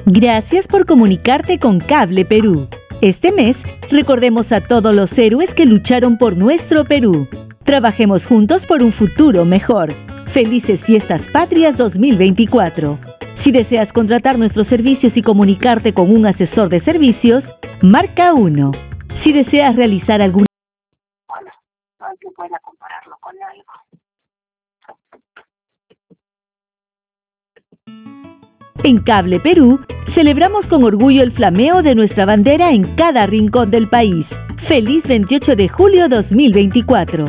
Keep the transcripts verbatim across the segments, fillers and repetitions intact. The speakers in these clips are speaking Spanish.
Gracias por comunicarte con Cable Perú. Este mes, recordemos a todos los héroes que lucharon por nuestro Perú. Trabajemos juntos por un futuro mejor. Felices Fiestas Patrias dos mil veinticuatro. Si deseas contratar nuestros servicios y comunicarte con un asesor de servicios, marca uno. Si deseas realizar alguna... Bueno, aunque pueda compararlo con algo. En Cable Perú, celebramos con orgullo el flameo de nuestra bandera en cada rincón del país. ¡Feliz veintiocho de julio dos mil veinticuatro!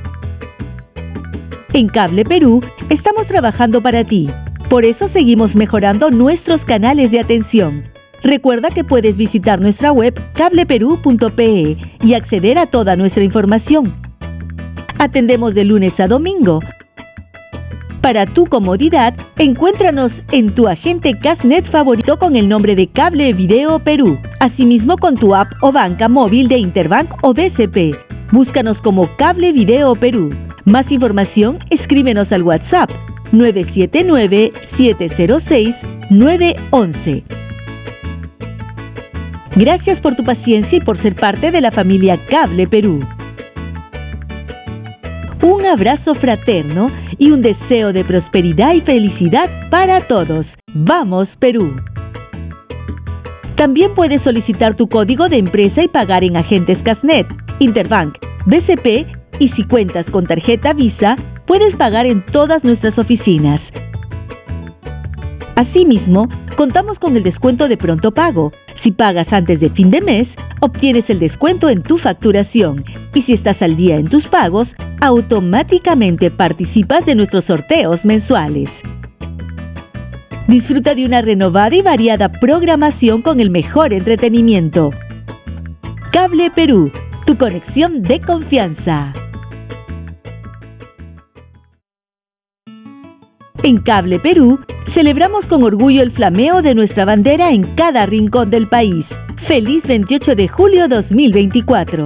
En Cable Perú, estamos trabajando para ti. Por eso seguimos mejorando nuestros canales de atención. Recuerda que puedes visitar nuestra web cable perú punto pe y acceder a toda nuestra información. Atendemos de lunes a domingo. Para tu comodidad, encuéntranos en tu agente Casnet favorito con el nombre de Cable Video Perú. Asimismo con tu app o banca móvil de Interbank o B C P. Búscanos como Cable Video Perú. Más información, escríbenos al WhatsApp nueve siete nueve, siete cero seis, nueve uno uno. Gracias por tu paciencia y por ser parte de la familia Cable Perú. Un abrazo fraterno y un deseo de prosperidad y felicidad para todos. ¡Vamos, Perú! También puedes solicitar tu código de empresa y pagar en agentes Casnet, Interbank, B C P y si cuentas con tarjeta Visa, puedes pagar en todas nuestras oficinas. Asimismo, contamos con el descuento de pronto pago. Si pagas antes de fin de mes, obtienes el descuento en tu facturación. Y si estás al día en tus pagos, automáticamente participas de nuestros sorteos mensuales. Disfruta de una renovada y variada programación con el mejor entretenimiento. Cable Perú, tu conexión de confianza. En Cable Perú, celebramos con orgullo el flameo de nuestra bandera en cada rincón del país. ¡Feliz veintiocho de julio dos mil veinticuatro!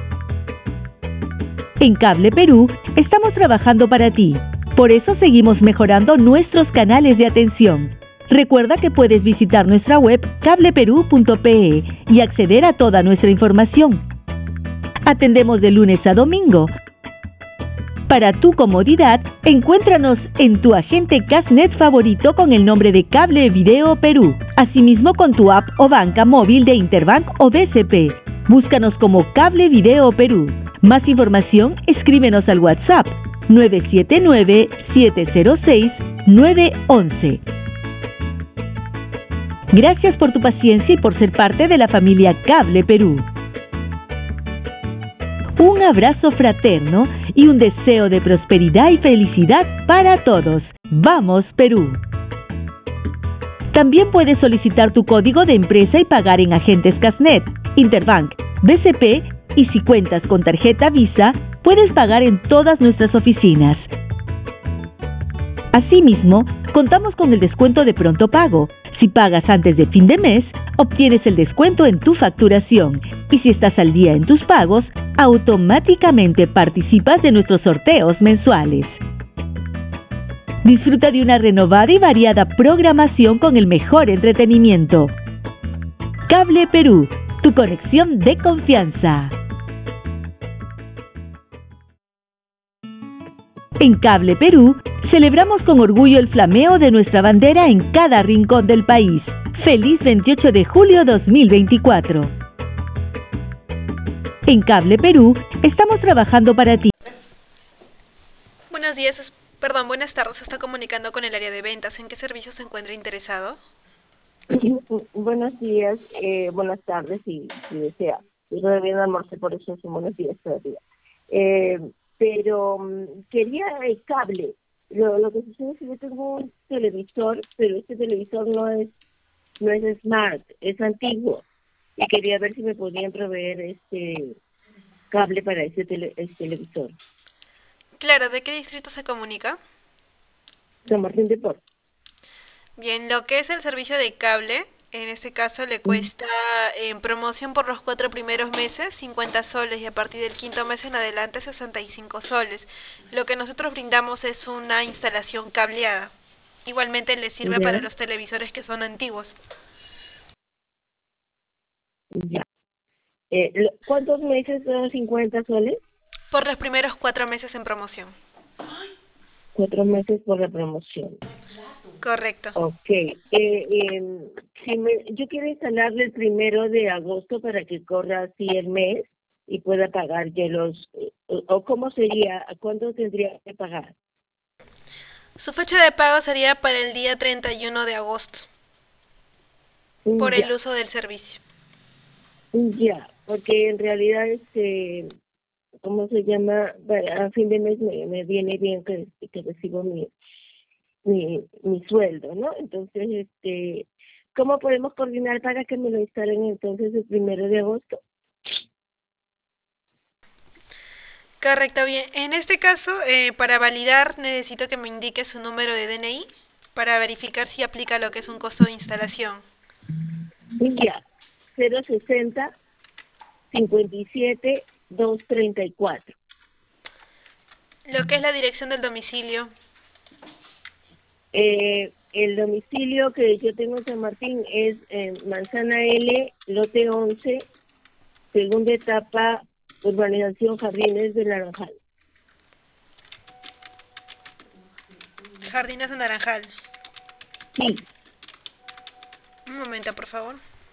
En Cable Perú, estamos trabajando para ti. Por eso seguimos mejorando nuestros canales de atención. Recuerda que puedes visitar nuestra web cable perú punto pe y acceder a toda nuestra información. Atendemos de lunes a domingo. Para tu comodidad, encuéntranos en tu agente Casnet favorito con el nombre de Cable Video Perú. Asimismo con tu app o banca móvil de Interbank o B C P. Búscanos como Cable Video Perú. Más información, escríbenos al WhatsApp nueve siete nueve, siete cero seis, nueve uno uno. Gracias por tu paciencia y por ser parte de la familia Cable Perú. Un abrazo fraterno y un deseo de prosperidad y felicidad para todos. ¡Vamos, Perú! También puedes solicitar tu código de empresa y pagar en agentes Casnet, Interbank, B C P y si cuentas con tarjeta Visa, puedes pagar en todas nuestras oficinas. Asimismo, contamos con el descuento de pronto pago. Si pagas antes de fin de mes, obtienes el descuento en tu facturación. Y si estás al día en tus pagos, automáticamente participas de nuestros sorteos mensuales. Disfruta de una renovada y variada programación con el mejor entretenimiento. Cable Perú, tu conexión de confianza. En Cable Perú, celebramos con orgullo el flameo de nuestra bandera en cada rincón del país. ¡Feliz veintiocho de julio dos mil veinticuatro! En Cable Perú, estamos trabajando para ti. Buenos días, es- perdón, buenas tardes. Se está comunicando con el área de ventas. ¿En qué servicio se encuentra interesado? Buenos días, eh, buenas tardes, si, si desea. Yo todavía no almorcé, por eso son buenos días todavía. Eh, pero mm, quería el cable. Lo, lo que sucede es que yo tengo un televisor, pero este televisor no es no es smart, es antiguo. Y quería ver si me podían proveer este cable para ese, tele, ese televisor. Claro, ¿de qué distrito se comunica? San Martín de Porres. Bien, lo que es el servicio de cable, en este caso le cuesta en promoción por los cuatro primeros meses cincuenta soles y a partir del quinto mes en adelante sesenta y cinco soles. Lo que nosotros brindamos es una instalación cableada. Igualmente le sirve ¿Ya? para los televisores que son antiguos. Ya. Eh, lo- ¿Cuántos meses son cincuenta soles? Por los primeros cuatro meses en promoción. Cuatro meses por la promoción. Correcto. Ok. Eh, em, si me, yo quiero instalarle el primero de agosto para que corra así el mes y pueda pagar yo los... eh, o, o ¿cómo sería? ¿Cuándo tendría que pagar? Su fecha de pago sería para el día treinta y uno de agosto, Mm, por el Ya, uso del servicio. mm, ya, porque en realidad, este, ¿cómo se llama? Para- a fin de mes me, me viene bien que, que recibo mi, mi, mi sueldo, ¿no? Entonces, este, ¿cómo podemos coordinar para que me lo instalen entonces el primero de agosto? Correcto, bien. En este caso, eh, para validar, necesito que me indique su número de D N I para verificar si aplica lo que es un costo de instalación. Ya, cero sesenta cincuenta y siete doscientos treinta y cuatro. Lo que es la dirección del domicilio. Eh, el domicilio que yo tengo en San Martín es eh, Manzana L, lote once, segunda etapa, urbanización Jardines de Naranjal. Jardines de Naranjal. Sí, Un momento, por favor.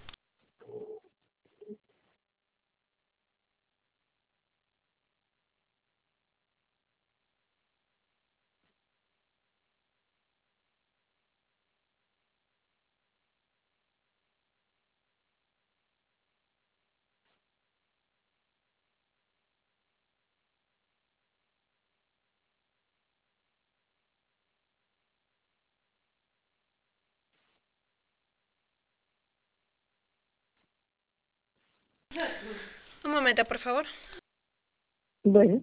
Un momento, por favor. bueno.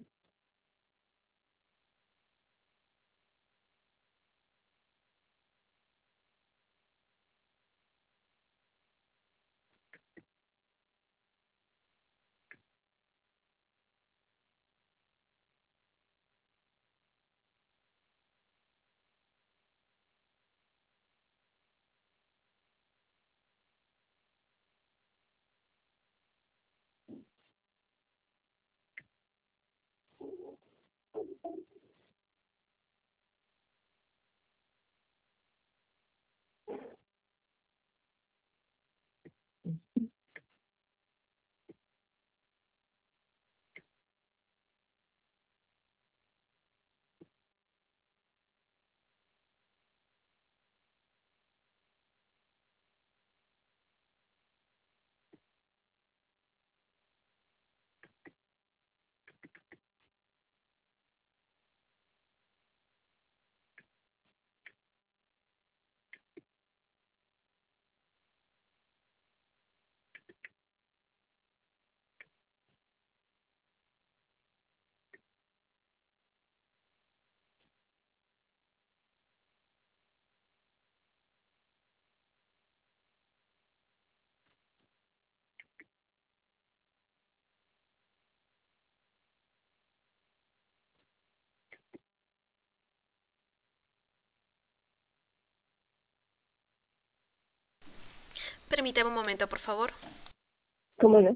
Permítame un momento, por favor. ¿Cómo no?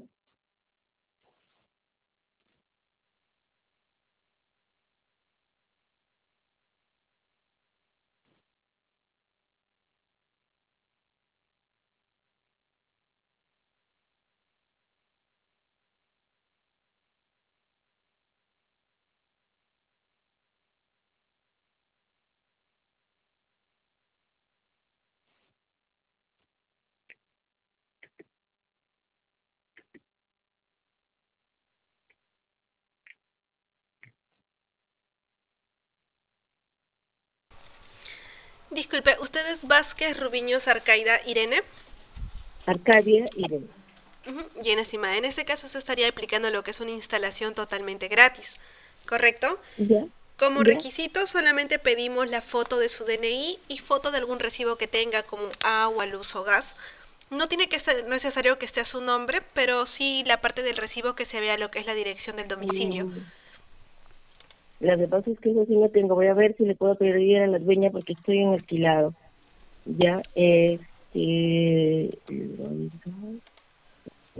Disculpe, ¿usted es Vázquez Rubiños Arcaida Irene? Arcadia Irene. Ujú. Bien, estimada. En este caso se estaría aplicando lo que es una instalación totalmente gratis, ¿correcto? ¿Ya? Como ¿Ya? requisito solamente pedimos la foto de su D N I y foto de algún recibo que tenga como agua, luz o gas. No tiene que ser necesario que esté a su nombre, pero sí la parte del recibo que se vea lo que es la dirección del domicilio. Mm, Lo que pasa es que eso sí no tengo. Voy a ver si le puedo pedir a la dueña porque estoy en alquilado. Ya, este...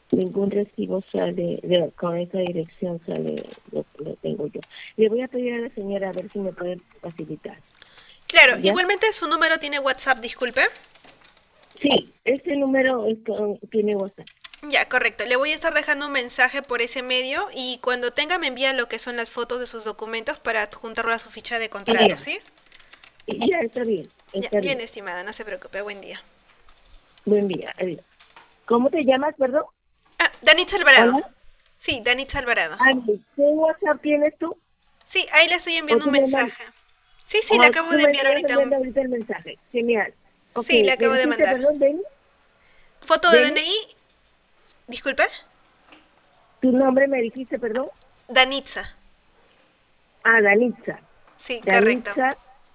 ningún recibo sale, de, con esa dirección sale, lo, lo tengo yo. Le voy a pedir a la señora a ver si me puede facilitar. Claro, ¿Ya? igualmente su número tiene WhatsApp, disculpe. Sí, este número es con- tiene WhatsApp. Ya, correcto. Le voy a estar dejando un mensaje por ese medio y cuando tenga me envía lo que son las fotos de sus documentos para adjuntarlo a su ficha de Ah, contrato, ya, ¿sí? ya está bien, Ya, está bien, bien. estimada, no se preocupe. Buen día. Buen día, adiós. ¿Cómo te llamas, perdón? Ah, Danitza Alvarado. Hola. Sí, Danitza Alvarado. Ani, ¿qué WhatsApp tienes tú? Sí, ahí le estoy ¿O enviando un tú me, man- mensaje. Sí, sí, le o acabo tú de me enviar estás ahorita un... enviando ahorita el mensaje? Genial. Ok, Sí, le ¿me acabo de dijiste, mandar. perdón, Denny? ¿Foto de ¿Denny? D N I? Disculpe. ¿Tu nombre me dijiste, perdón? Danitza. Ah, Danitza. Sí, correcto. Danitza,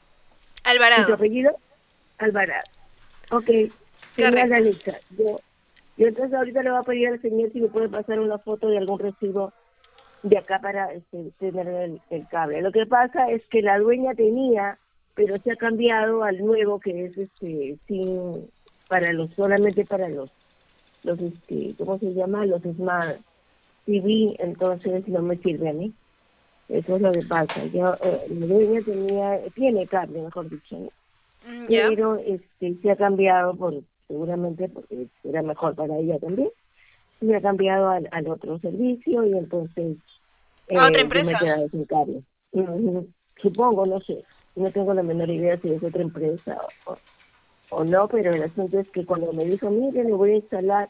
¿y tu Alvarado. apellido? Alvarado. Ok, genial, Correcto. Danitza. Yo, yo entonces ahorita le voy a pedir al señor si me puede pasar una foto de algún recibo de acá para este, tener el, el cable. Lo que pasa es que la dueña tenía, pero se ha cambiado al nuevo que es este sin para los solamente para los los este ¿cómo se llama? Los Smart T V, entonces no me sirve a mí. Eso es lo que pasa. Yo eh, la dueña tenía tiene cable, mejor dicho, ¿no? Mm, ya. Pero este se ha cambiado por seguramente porque era mejor para ella también. Se ha cambiado al, al otro servicio y entonces A otra eh, yo me he empresa. quedado sin cable. Ujú. Supongo, no sé, no tengo la menor idea si es otra empresa o, o no, pero el asunto es que cuando me dijo, mire, le voy a instalar,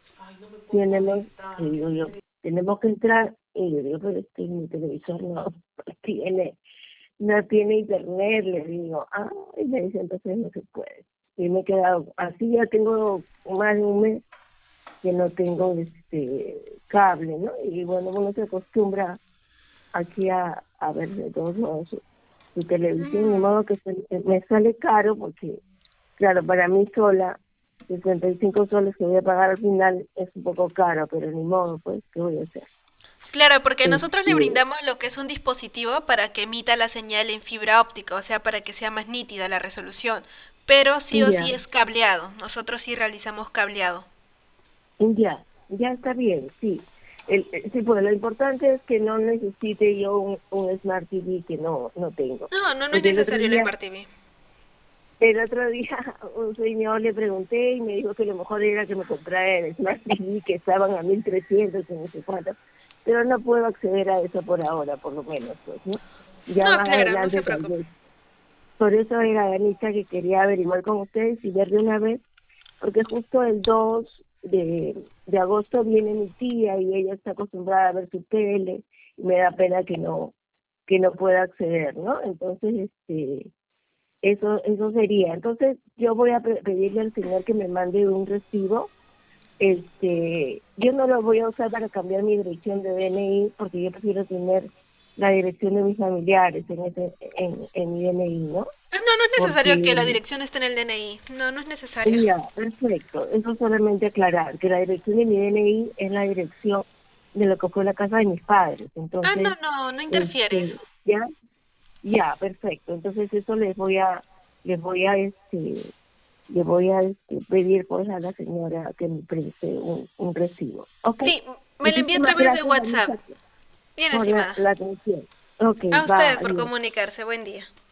tiene, y digo yo, tenemos que entrar, y yo digo, pero es que mi televisor no tiene, no tiene internet, le digo, ah, y me dice, entonces no se puede. Y me he quedado, así ya tengo más de un mes que no tengo este cable, ¿no? Y bueno, uno se acostumbra aquí a, a ver de todos modos su, su televisión, de Mm. modo que se- me sale caro porque, claro, para mí sola, sesenta y cinco soles que voy a pagar al final es un poco caro, pero ni modo, pues, ¿qué voy a hacer? Claro, porque nosotros le Este, brindamos lo que es un dispositivo para que emita la señal en fibra óptica, o sea, para que sea más nítida la resolución. Pero sí o sí ya, es cableado. Nosotros sí realizamos cableado. ya, ya está bien, sí. El, el- sí, pues lo importante es que no necesite yo un, un Smart T V que no, no tengo. No, no, no es Porque el otro necesario la día Smart T V. El otro día un señor le pregunté y me dijo que lo mejor era que me comprara el Smart T V que estaban a mil trescientos y no sé cuánto, pero no puedo acceder a eso por ahora, por lo menos, pues, ¿no? Ya No, más claro, no se adelante tal preocupe. vez. Por eso era Anita que quería averiguar con ustedes y ver de una vez, porque justo el dos de, de agosto viene mi tía y ella está acostumbrada a ver su tele y me da pena que no que no pueda acceder, ¿no? Entonces, este eso eso sería. Entonces, yo voy a pe- pedirle al señor que me mande un recibo. Este, yo no lo voy a usar para cambiar mi dirección de D N I porque yo prefiero tener la dirección de mis familiares en ese en, en mi D N I, ¿no? Ah, no, no es necesario que la Porque dirección esté en el D N I. No, no es necesario. ya, perfecto. Eso solamente aclarar que la dirección de mi D N I es la dirección de lo que fue la casa de mis padres. Ah, no, Entonces, no, no interfiere. este, ya, ya, perfecto. Entonces eso les voy a les voy a este le voy a este, pedir pues a la señora que me preste un, un recibo. Ok. Sí, me lo envía a Muchísimas través de gracias, WhatsApp. Anita, Bien, por la, estimada. la atención. Ok, A va, usted por adiós. comunicarse. Buen día.